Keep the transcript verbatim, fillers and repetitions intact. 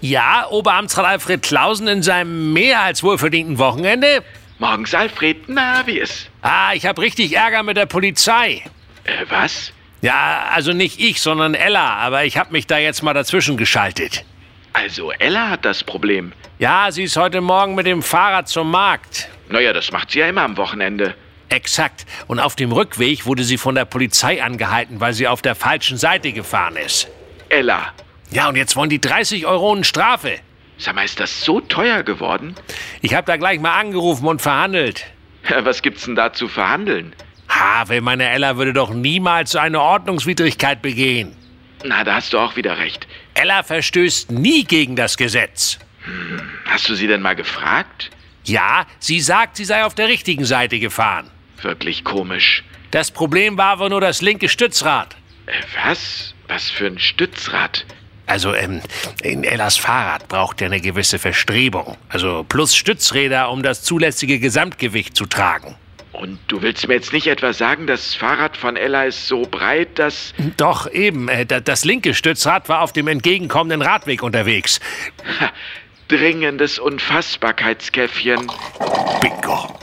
Ja, Oberamtsrat Alfred Clausen in seinem mehr als wohlverdienten Wochenende? Morgens, Alfred. Na, wie ist? Ah, ich habe richtig Ärger mit der Polizei. Äh, was? Ja, also nicht ich, sondern Ella, aber ich habe mich da jetzt mal dazwischen geschaltet. Also Ella hat das Problem. Ja, sie ist heute Morgen mit dem Fahrrad zum Markt. Naja, das macht sie ja immer am Wochenende. Exakt. Und auf dem Rückweg wurde sie von der Polizei angehalten, weil sie auf der falschen Seite gefahren ist. Ella. Ja, und jetzt wollen die dreißig Euro Strafe. Sag mal, ist das so teuer geworden? Ich habe da gleich mal angerufen und verhandelt. Was gibt's denn da zu verhandeln? Ha, weil meine Ella würde doch niemals so eine Ordnungswidrigkeit begehen. Na, da hast du auch wieder recht. Ella verstößt nie gegen das Gesetz. Hm, hast du sie denn mal gefragt? Ja, sie sagt, sie sei auf der richtigen Seite gefahren. Wirklich komisch. Das Problem war aber nur das linke Stützrad. Äh, was? Was für ein Stützrad? Also, ähm, in Ellas Fahrrad braucht ja eine gewisse Verstrebung. Also plus Stützräder, um das zulässige Gesamtgewicht zu tragen. Und du willst mir jetzt nicht etwa sagen, das Fahrrad von Ella ist so breit, dass... Doch, eben. Äh, das linke Stützrad war auf dem entgegenkommenden Radweg unterwegs. Ha, dringendes Unfassbarkeitskäffchen. Bingo.